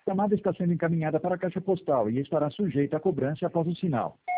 A chamada está sendo encaminhada para a caixa postal e estará sujeita a cobrança após o sinal.